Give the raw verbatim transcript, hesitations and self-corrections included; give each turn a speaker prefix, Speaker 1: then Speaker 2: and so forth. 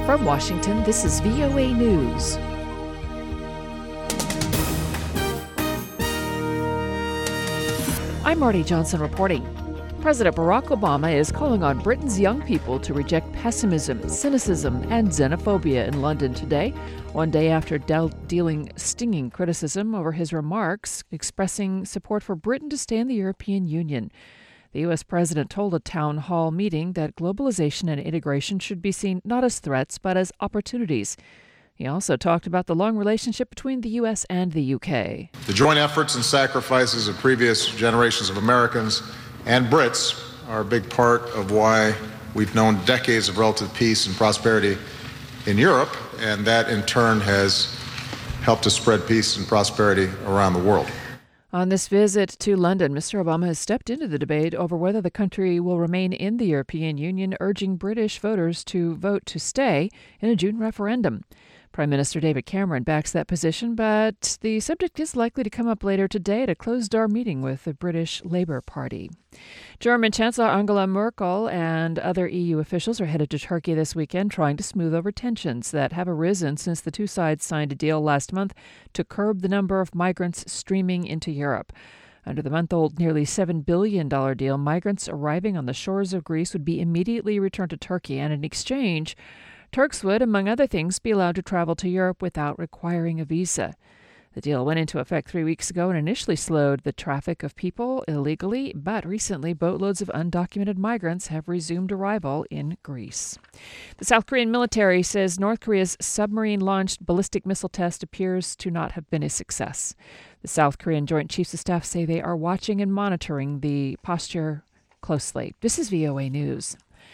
Speaker 1: From Washington, this is V O A News. I'm Marty Johnson reporting. President Barack Obama is calling on Britain's young people to reject pessimism, cynicism, and xenophobia in London today, one day after de- dealing stinging criticism over his remarks expressing support for Britain to stay in the European Union. The U S president told a town hall meeting that globalization and integration should be seen not as threats, but as opportunities. He also talked about the long relationship between the U S and the U K.
Speaker 2: The joint efforts and sacrifices of previous generations of Americans and Brits are a big part of why we've known decades of relative peace and prosperity in Europe, and that in turn has helped to spread peace and prosperity around the world.
Speaker 1: On this visit to London, Mister Obama has stepped into the debate over whether the country will remain in the European Union, urging British voters to vote to stay in a June referendum. Prime Minister David Cameron backs that position, but the subject is likely to come up later today at a closed-door meeting with the British Labour Party. German Chancellor Angela Merkel and other E U officials are headed to Turkey this weekend, trying to smooth over tensions that have arisen since the two sides signed a deal last month to curb the number of migrants streaming into Europe. Under the month-old nearly seven billion dollars deal, migrants arriving on the shores of Greece would be immediately returned to Turkey, and in exchange, Turks would, among other things, be allowed to travel to Europe without requiring a visa. The deal went into effect three weeks ago and initially slowed the traffic of people illegally, but recently boatloads of undocumented migrants have resumed arrival in Greece. The South Korean military says North Korea's submarine-launched ballistic missile test appears to not have been a success. The South Korean Joint Chiefs of Staff say they are watching and monitoring the posture closely. This is V O A News.